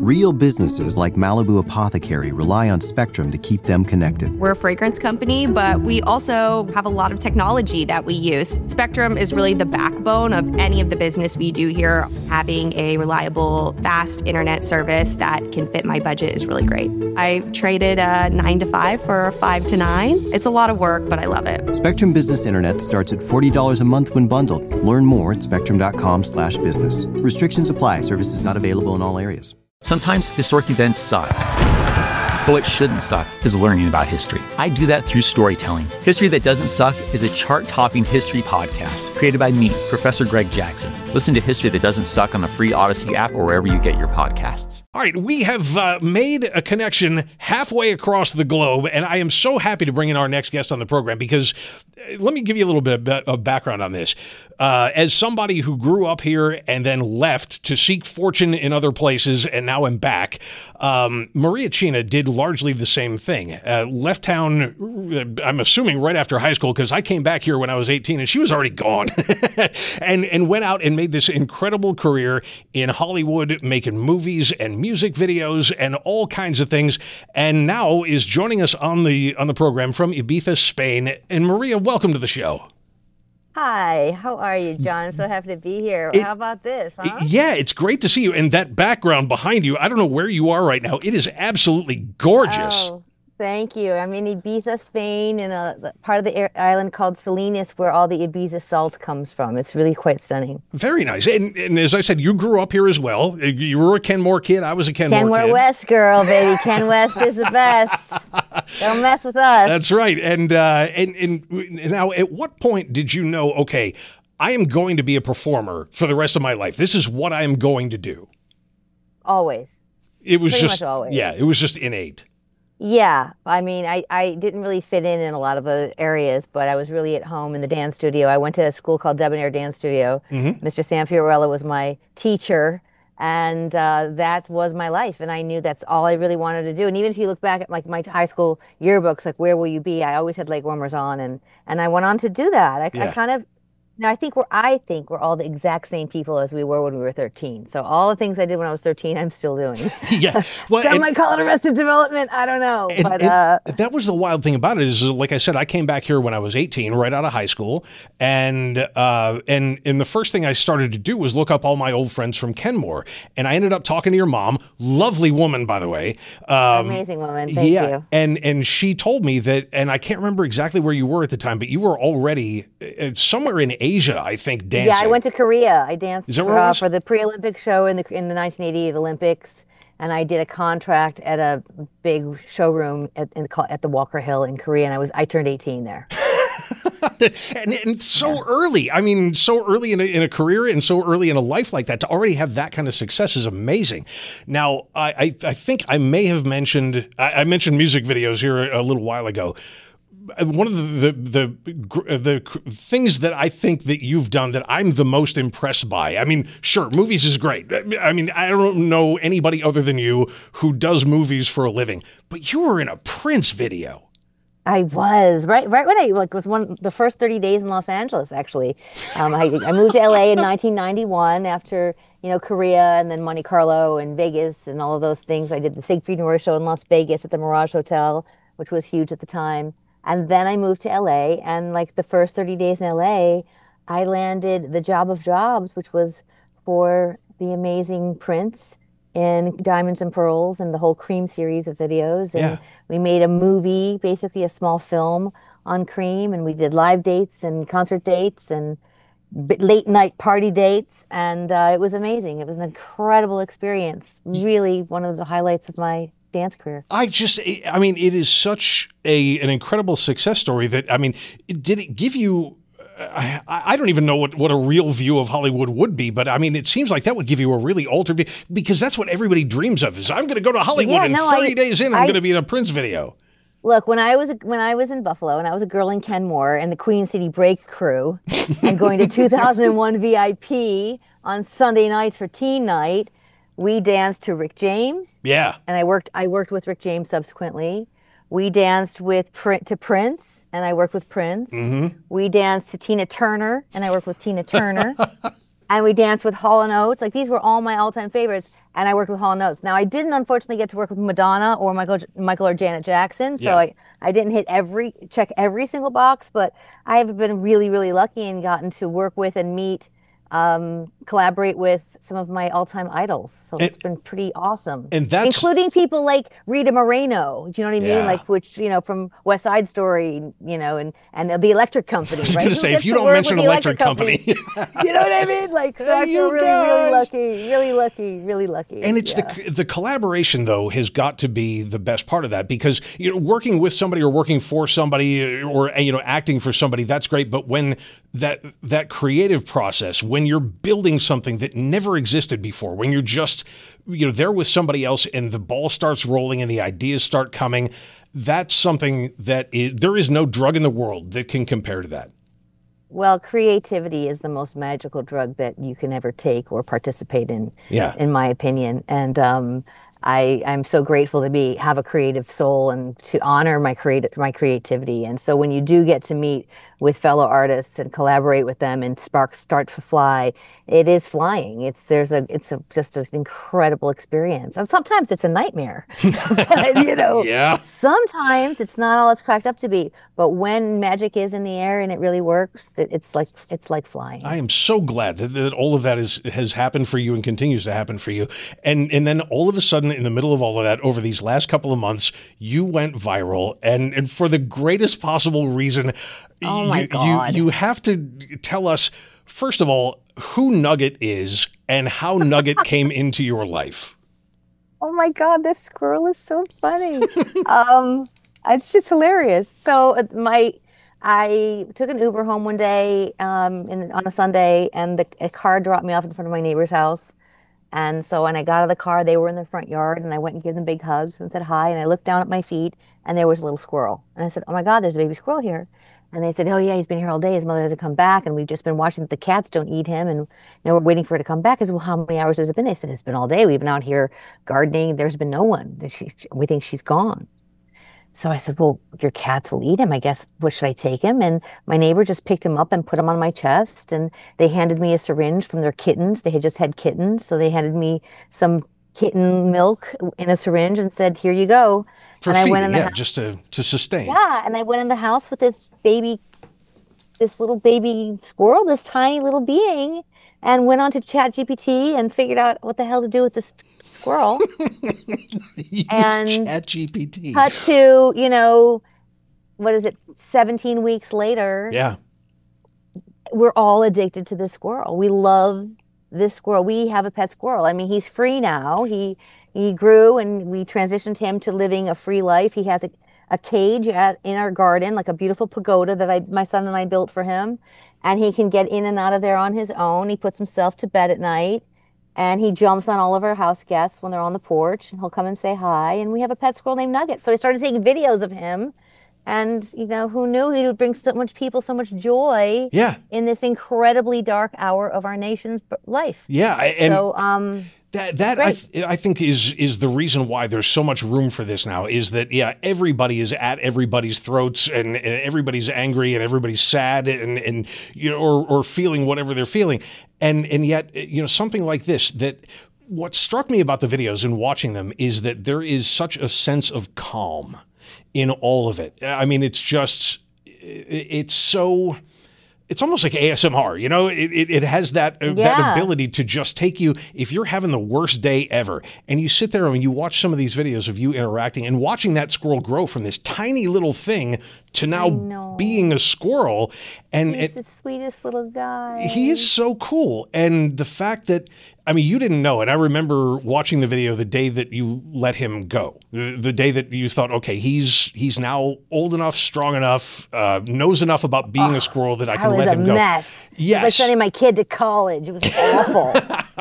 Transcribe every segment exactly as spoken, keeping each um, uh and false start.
Real businesses like Malibu Apothecary rely on Spectrum to keep them connected. We're a fragrance company, but we also have a lot of technology that we use. Spectrum is really the backbone of any of the business we do here. Having a reliable, fast internet service that can fit my budget is really great. I traded a nine to five for a five to nine. It's a lot of work, but I love it. Spectrum Business Internet starts at forty dollars a month when bundled. Learn more at spectrum.com slash business. Restrictions apply. Services not available in all areas. Sometimes historic events suck. But what shouldn't suck is learning about history. I do that through storytelling. History That Doesn't Suck is a chart-topping history podcast created by me, Professor Greg Jackson. Listen to History That Doesn't Suck on the free Odyssey app or wherever you get your podcasts. All right, we have uh, made a connection halfway across the globe, and I am so happy to bring in our next guest on the program because uh, let me give you a little bit of, of background on this. Uh, as somebody who grew up here and then left to seek fortune in other places and now am back, um, Maria Cina did largely the same thing. Uh, left town, I'm assuming right after high school, because I came back here when I was eighteen and she was already gone, and, and went out and made this incredible career in Hollywood, making movies and music videos and all kinds of things, and now is joining us on the on the program from Ibiza, Spain. And Maria, welcome to the show. Hi, how are you, John? I'm so happy to be here. It, how about this, huh? It, yeah, it's great to see you. And that background behind you, I don't know where you are right now. It is absolutely gorgeous. Oh, thank you. I'm in Ibiza, Spain, in a part of the island called Salinas, where all the Ibiza salt comes from. It's really quite stunning. Very nice. And, and as I said, you grew up here as well. You were a Kenmore kid. I was a Kenmore, Kenmore kid. Kenmore West girl, baby. Ken West is the best. Don't mess with us. That's right. And, uh, and and now, at what point did you know, okay, I am going to be a performer for the rest of my life? This is what I am going to do. Always. It was Pretty just, much always. Yeah, it was just innate. Yeah. I mean, I, I didn't really fit in in a lot of other areas, but I was really at home in the dance studio. I went to a school called Debonair Dance Studio. Mm-hmm. Mister Sam Fiorella was my teacher. And uh, that was my life. And I knew that's all I really wanted to do. And even if you look back at like my high school yearbooks, like where will you be? I always had leg warmers on, and, and I went on to do that. I, yeah. I kind of, now I think we're, I think we're all the exact same people as we were when we were thirteen. So all the things I did when I was thirteen, I'm still doing. Yeah. Well, Some and, might call it arrested development. I don't know. and, but and uh, that was the wild thing about it is, like I said, I came back here when I was eighteen, right out of high school. And, uh, and, and the first thing I started to do was look up all my old friends from Kenmore. And I ended up talking to your mom, lovely woman, by the way. Um, amazing woman. Thank yeah, you. And, and she told me that, and I can't remember exactly where you were at the time, but you were already uh, somewhere in Asia, I think, dancing. Yeah, I went to Korea. I danced for, uh, for the pre-Olympic show in the in the nineteen eighty-eight Olympics, and I did a contract at a big showroom at in, at the Walker Hill in Korea, and I was I turned eighteen there. and, and so yeah. early. I mean, so early in a, in a career and so early in a life like that, to already have that kind of success is amazing. Now, I, I, I think I may have mentioned, I, I mentioned music videos here a, a little while ago. One of the, the the the things that I think that you've done that I'm the most impressed by. I mean, sure, movies is great. I mean, I don't know anybody other than you who does movies for a living, but you were in a Prince video. I was right, right when I like was one the first thirty days in Los Angeles. Actually, um, I, I moved to L A in nineteen ninety-one after you know Korea and then Monte Carlo and Vegas and all of those things. I did the Siegfried and Roy show in Las Vegas at the Mirage Hotel, which was huge at the time. And then I moved to L A, and like the first thirty days in L A, I landed the job of jobs, which was for the amazing Prince in Diamonds and Pearls and the whole Cream series of videos. And yeah. we made a movie, basically a small film on Cream, and we did live dates and concert dates and late night party dates. And uh, it was amazing. It was an incredible experience. Really one of the highlights of my dance career. I just, I mean, it is such a an incredible success story that, I mean, did it give you, I, I don't even know what, what a real view of Hollywood would be, but I mean, it seems like that would give you a really altered view, because that's what everybody dreams of is I'm going to go to Hollywood yeah, and no, thirty I, days in, I'm I, going to be in a Prince video. Look, when I was when I was in Buffalo and I was a girl in Kenmore and the Queen City Break crew and going to two thousand one V I P on Sunday nights for teen night, we danced to Rick James. Yeah. And I worked I worked with Rick James subsequently. We danced with to Prince, and I worked with Prince. Mm-hmm. We danced to Tina Turner, and I worked with Tina Turner. and we danced with Hall and Oates. Like these were all my all-time favorites, and I worked with Hall and Oates. Now I didn't unfortunately get to work with Madonna or Michael, Michael or Janet Jackson, so Yeah. I, I didn't hit every check every single box. But I have been really really lucky and gotten to work with and meet, um, collaborate with some of my all-time idols. So And- it's been pretty awesome, and that's- including people like Rita Moreno. Do you know what I mean? Yeah. Like which you know from West Side Story, you know, and and the Electric Company. I was right? going to Who say, gets if you to don't work mention with the Electric Company. you know what I mean? Like, so I Hey, feel you really, really guys. lucky, really lucky, really lucky. And it's yeah. the the collaboration though has got to be the best part of that, because you know working with somebody or working for somebody or you know acting for somebody, that's great, but when that that creative process, when you're building something that never existed before, when you're just you know there with somebody else and the ball starts rolling and the ideas start coming, that's something that is, there is no drug in the world that can compare to that. Well, creativity is the most magical drug that you can ever take or participate in, Yeah. in my opinion. And um, I, I'm so grateful to be have a creative soul and to honor my creative my creativity. And so when you do get to meet with fellow artists and collaborate with them and sparks start to fly, it is flying. It's there's a it's a, just an incredible experience. And sometimes it's a nightmare. But, you know, Yeah. sometimes it's not all it's cracked up to be. But when magic is in the air and it really works, it, it's like it's like flying. I am so glad that, that all of that is has happened for you and continues to happen for you. And and then all of a sudden, in the middle of all of that, over these last couple of months, you went viral, and, and for the greatest possible reason. Oh my you, God. You, you have to tell us, first of all, who Nugget is and how Nugget came into your life. Oh my God, this squirrel is so funny. um, it's just hilarious. So uh, my, I took an Uber home one day um, in, on a Sunday, and the a car dropped me off in front of my neighbor's house. And so when I got out of the car, they were in the front yard, and I went and gave them big hugs and said hi. And I looked down at my feet, and there was a little squirrel. And I said, "Oh my God, there's a baby squirrel here." And they said, "Oh yeah, he's been here all day. His mother hasn't come back, and we've just been watching that the cats don't eat him, and you know we're waiting for her to come back." I said, "Well, how many hours has it been?" They said, "It's been all day. We've been out here gardening. There's been no one. She, we think she's gone." So I said, "Well, your cats will eat him. I guess. What should I take him?" And my neighbor just picked him up and put him on my chest. And they handed me a syringe from their kittens. They had just had kittens, so they handed me some kitten milk in a syringe and said, "Here you go." For and I feeding, went in the yeah, house. just to, to sustain. Yeah, and I went in the house with this baby, this little baby squirrel, this tiny little being, and went on to Chat G P T and figured out what the hell to do with this squirrel. Use And ChatGPT. Cut to, you know, what is it, seventeen weeks later, Yeah. we're all addicted to this squirrel. We love this squirrel. We have a pet squirrel. I mean, he's free now. He he grew, and we transitioned him to living a free life. He has a, a cage at in our garden, like a beautiful pagoda that I my son and I built for him. And he can get in and out of there on his own. He puts himself to bed at night, and he jumps on all of our house guests when they're on the porch, and he'll come and say hi. And we have a pet squirrel named Nugget. So I started taking videos of him. And, you know, who knew he would bring so much people so much joy Yeah. in this incredibly dark hour of our nation's b- life. Yeah. I- And So, um, That that I, th- I think is is the reason why there's so much room for this now, is that yeah, everybody is at everybody's throats, and, and everybody's angry, and everybody's sad, and and you know or or feeling whatever they're feeling, and and yet you know something like this, that what struck me about the videos and watching them is that there is such a sense of calm in all of it. I mean, it's just it- it's so. It's almost like A S M R, you know, it, it, it has that, uh, that Yeah. ability to just take you, if you're having the worst day ever, and you sit there and you watch some of these videos of you interacting and watching that squirrel grow from this tiny little thing to now know. being a squirrel. And he's it, the sweetest little guy. he is so cool. And the fact that, I mean, you didn't know it. I remember watching the video the day that you let him go, the, the day that you thought, okay, he's he's now old enough, strong enough, uh, knows enough about being a squirrel that I I can was let a him go. mess. It was like Yes. sending my kid to college. It was awful.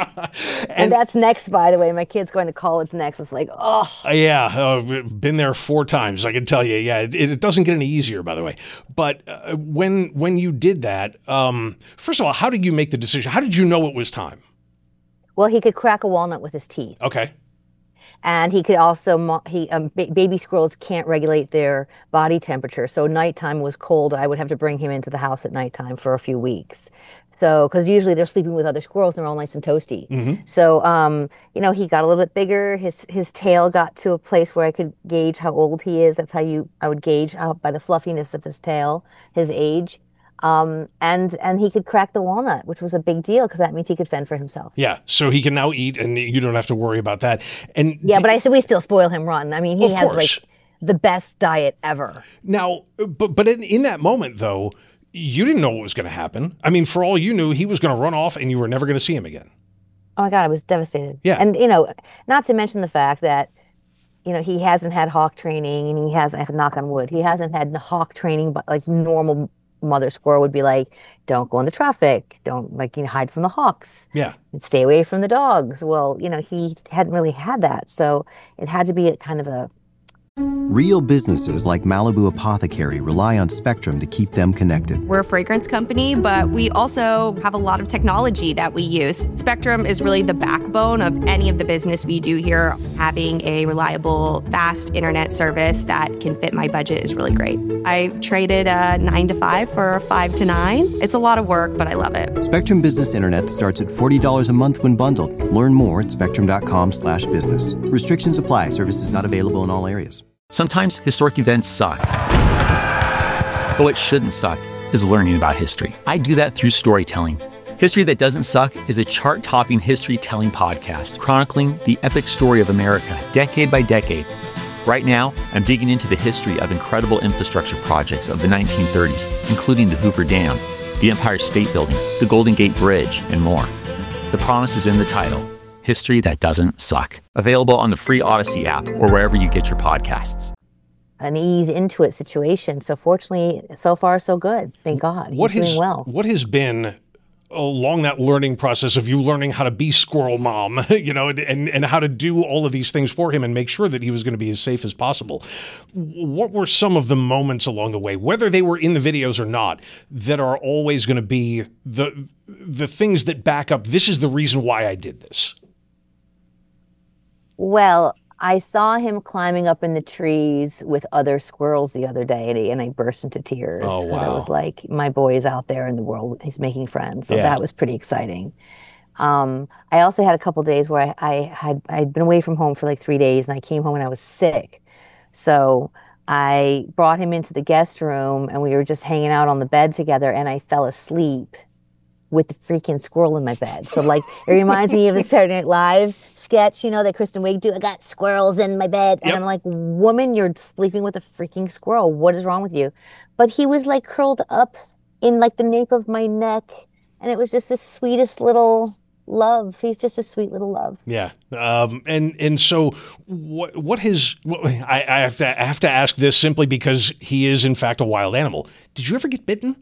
and, that's next, by the way. My kid's going to college next. It's like, oh. Uh, Yeah, uh, been there four times. I can tell you. Yeah, it, it doesn't get any easier, by the way. But uh, when when you did that, um, first of all, how did you make the decision? How did you know it was time? Well, he could crack a walnut with his teeth. Okay. And he could also, mo- he um, ba- baby squirrels can't regulate their body temperature. So nighttime was cold. I would have to bring him into the house at nighttime for a few weeks. So, because usually they're sleeping with other squirrels and they're all nice and toasty. Mm-hmm. So, um, you know, he got a little bit bigger. His his tail got to a place where I could gauge how old he is. That's how you I would gauge how, by the fluffiness of his tail, his age. Um, and and he could crack the walnut, which was a big deal because that means he could fend for himself. Yeah, so he can now eat, and you don't have to worry about that. And Yeah, d- but I said we still spoil him rotten. I mean, he Of has course. like the best diet ever. Now, but but in, in that moment though, you didn't know what was going to happen. I mean, for all you knew, he was going to run off, and you were never going to see him again. Oh my God, I was devastated. Yeah. And, you know, not to mention the fact that, you know, he hasn't had hawk training and he hasn't, I have to knock on wood, he hasn't had hawk training, but like normal mother squirrel would be like, don't go in the traffic, don't like, you know, hide from the hawks Yeah. and stay away from the dogs. Well, you know, he hadn't really had that. So it had to be a kind of a, Real businesses like Malibu Apothecary rely on Spectrum to keep them connected. We're a fragrance company, but we also have a lot of technology that we use. Spectrum is really the backbone of any of the business we do here. Having a reliable, fast internet service that can fit my budget is really great. I traded a nine to five for a five to nine. It's a lot of work, but I love it. Spectrum Business Internet starts at forty dollars a month when bundled. Learn more at spectrum.com slash business. Restrictions apply. Services not available in all areas. Sometimes historic events suck. But what shouldn't suck is learning about history. I do that through storytelling. History That Doesn't Suck is a chart-topping history-telling podcast chronicling the epic story of America, decade by decade. Right now, I'm digging into the history of incredible infrastructure projects of the nineteen thirties, including the Hoover Dam, the Empire State Building, the Golden Gate Bridge, and more. The promise is in the title. History That Doesn't Suck. Available on the free Odyssey app or wherever you get your podcasts. an ease into it situation. So fortunately, so far, so good. Thank God. He's What has, doing well. what has been along that learning process of you learning how to be squirrel mom, you know, and, and how to do all of these things for him and make sure that he was going to be as safe as possible? What were some of the moments along the way, whether they were in the videos or not, that are always going to be the the things that back up, this is the reason why I did this? Well, I saw him climbing up in the trees with other squirrels the other day, and, he, and I burst into tears Oh, because I wow. was like, my boy is out there in the world. He's making friends. So Yeah. that was pretty exciting. Um, I also had a couple days where I, I had I'd been away from home for like three days, and I came home and I was sick. So I brought him into the guest room, and we were just hanging out on the bed together, and I fell asleep with the freaking squirrel in my bed. So like, it reminds me of the Saturday Night Live sketch, you know, that Kristen Wiig do. I got squirrels in my bed. And Yep. I'm like, woman, you're sleeping with a freaking squirrel. What is wrong with you? But he was like curled up in like the nape of my neck. And it was just the sweetest little love. He's just a sweet little love. Yeah. Um, and, and so what, what his, what, I, I have to, I have to ask this simply because he is in fact a wild animal. Did you ever get bitten?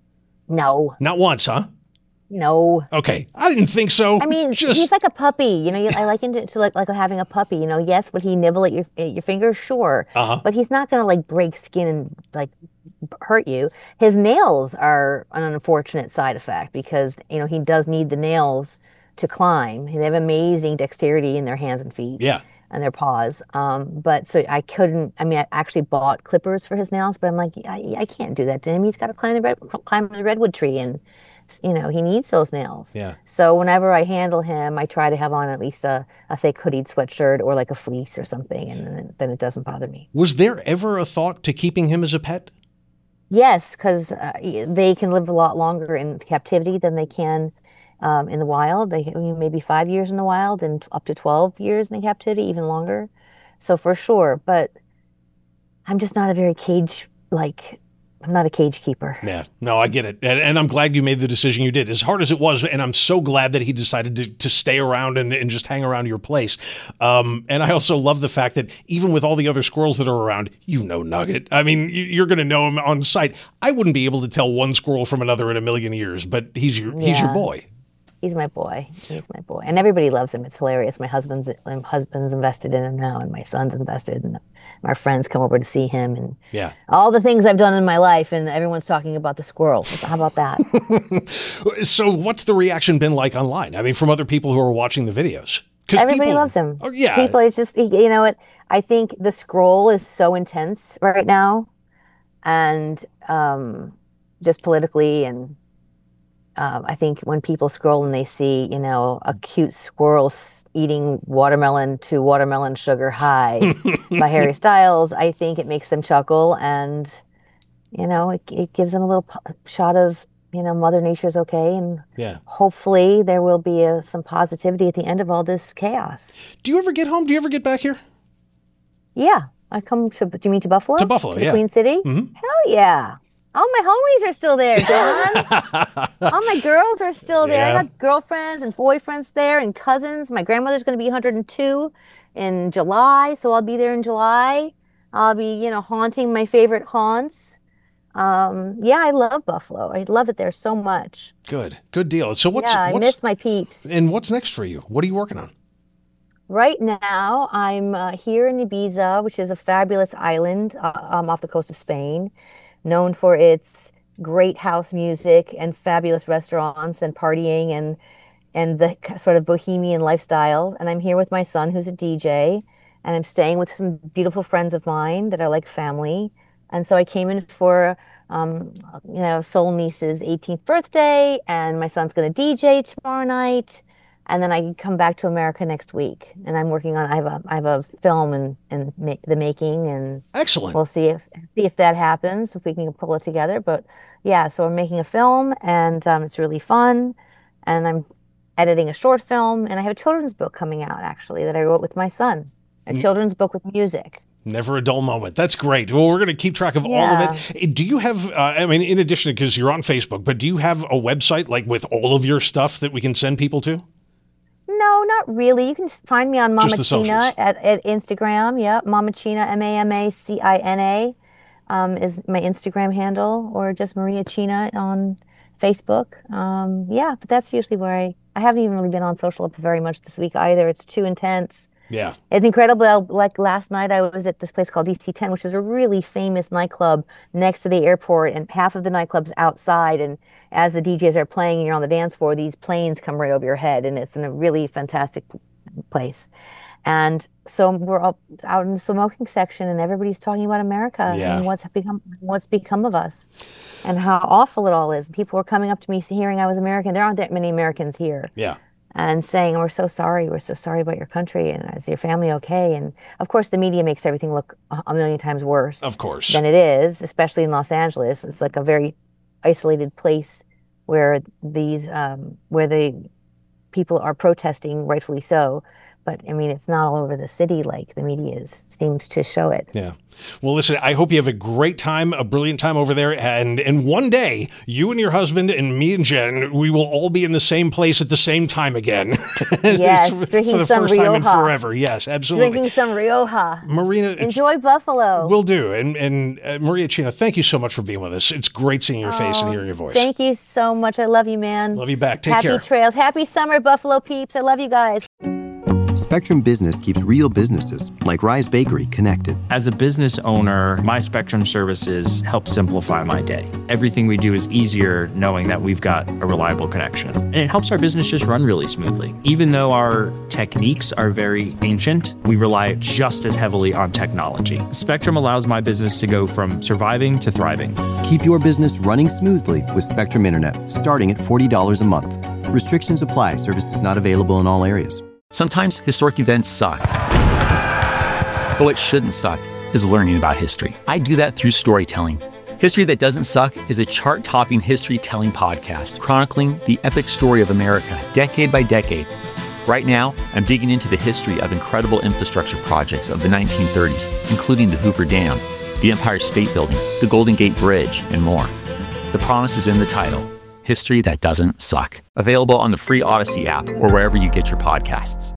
No, Not once, huh? no. Okay. I didn't think so. I mean, just, he's like a puppy. You know, you- I liken it to like like having a puppy. You know, yes, would he nibble at your at your fingers? Sure, Uh-huh. but he's not gonna like break skin and like hurt you. His nails are an unfortunate side effect because you know he does need the nails to climb. They have amazing dexterity in their hands and feet. yeah. And their paws. Um, but so I couldn't. I mean, I actually bought clippers for his nails, but I'm like, I, I can't do that to him. He's got to climb the red, climb the redwood tree, and you know he needs those nails. Yeah. So whenever I handle him, I try to have on at least a, a thick hoodied sweatshirt or like a fleece or something, and then, then it doesn't bother me. Was there ever a thought to keeping him as a pet? Yes, because uh, they can live a lot longer in captivity than they can um, in the wild. They I mean, maybe five years in the wild and up to twelve years in captivity, even longer. So for sure, but I'm just not a very cage like. I'm not a cage keeper. Yeah, no, I get it. And, and I'm glad you made the decision you did, as hard as it was. And I'm so glad that he decided to, to stay around and, and just hang around your place. Um, and I also love the fact that even with all the other squirrels that are around, you know Nugget. I mean, you- you're going to know him on sight. I wouldn't be able to tell one squirrel from another in a million years, but he's your he's your Yeah. boy. He's my boy. He's my boy, and everybody loves him. It's hilarious. My husband's my husband's invested in him now, and my son's invested, and my friends come over to see him, and Yeah. all the things I've done in my life, and everyone's talking about the squirrel. How about that? So what's the reaction been like online? I mean, from other people who are watching the videos? 'Cause Everybody people- loves him. Oh, yeah. People, it's just you know what? I think the scroll is so intense right now, and um, just politically and um, I think when people scroll and they see, you know, a cute squirrel s- eating watermelon to Watermelon Sugar High by Harry Styles, I think it makes them chuckle, and you know, it, it gives them a little po- shot of, you know, Mother Nature's okay, and Yeah. hopefully there will be a, some positivity at the end of all this chaos. Do you ever get home? Do you ever get back here? Yeah, I come to. Do you mean to Buffalo? To Buffalo, to the yeah. Queen City. Mhm. Hell yeah! All my homies are still there, John. All my girls are still there. Yeah. I got girlfriends and boyfriends there, and cousins. My grandmother's going to be one hundred two in July, so I'll be there in July. I'll be, you know, haunting my favorite haunts. Um, yeah, I love Buffalo. I love it there so much. Good. Good deal. So what's yeah, I what's miss my peeps. and what's next for you? What are you working on? Right now, I'm uh, here in Ibiza, which is a fabulous island uh, um, off the coast of Spain, known for its great house music and fabulous restaurants and partying and and the k- sort of bohemian lifestyle. And I'm here with my son, who's a D J, and I'm staying with some beautiful friends of mine that are like family. And so I came in for, um, you know, Soul Niece's eighteenth birthday, and my son's going to D J tomorrow night. And then I come back to America next week, and I'm working on. I have a I have a film and and ma- the making, and Excellent. we'll see if see if that happens, if we can pull it together. But yeah, so we're making a film, and um, it's really fun. And I'm editing a short film, and I have a children's book coming out actually that I wrote with my son. A children's book with music. Never a dull moment. That's great. Well, we're going to keep track of all Yeah. of it. Do you have, uh, I mean, in addition, because you're on Facebook, but do you have a website like with all of your stuff that we can send people to? No, not really. You can just find me on Mama Just the China socials. at, at Instagram. Yeah, Mama China, M A M A C I N A, um, is my Instagram handle, or just Maria China on Facebook. Um, yeah, but that's usually where I, I haven't even really been on social very much this week either. It's too intense. Yeah. It's incredible. Like last night, I was at this place called D C ten, which is a really famous nightclub next to the airport, and half of the nightclub's outside. And as the D Js are playing and you're on the dance floor, these planes come right over your head, and it's in a really fantastic place. And so we're all out in the smoking section, and everybody's talking about America Yeah. and what's become what's become of us, and how awful it all is. People were coming up to me hearing I was American. There aren't that many Americans here. Yeah. And saying, we're so sorry, we're so sorry about your country, and is your family okay? And of course, the media makes everything look a a million times worse Of course. than it is, especially in Los Angeles. It's like a very isolated place where these, um, where the people are protesting, rightfully so. But I mean, it's not all over the city like the media is, seems to show it. Yeah. Well, listen, I hope you have a great time, a brilliant time over there. And and one day, you and your husband and me and Jen, we will all be in the same place at the same time again. Yes, for, drinking for the some first time in Rioja. forever. Yes, absolutely. Drinking some Rioja. Marina, Enjoy Buffalo. will do. And and uh, Maria China, thank you so much for being with us. It's great seeing your face and hearing your voice. Thank you so much. I love you, man. Love you back. Take Happy care. trails. Happy summer, Buffalo peeps. I love you guys. Spectrum Business keeps real businesses, like Rise Bakery, connected. As a business owner, my Spectrum services help simplify my day. Everything we do is easier knowing that we've got a reliable connection. And it helps our business just run really smoothly. Even though our techniques are very ancient, we rely just as heavily on technology. Spectrum allows my business to go from surviving to thriving. Keep your business running smoothly with Spectrum Internet, starting at forty dollars a month. Restrictions apply. Services not available in all areas. Sometimes historic events suck. But what shouldn't suck is learning about history. I do that through storytelling. History That Doesn't Suck is a chart-topping history-telling podcast chronicling the epic story of America, decade by decade. Right now, I'm digging into the history of incredible infrastructure projects of the nineteen thirties, including the Hoover Dam, the Empire State Building, the Golden Gate Bridge, and more. The promise is in the title. History That Doesn't Suck. Available on the free Odyssey app or wherever you get your podcasts.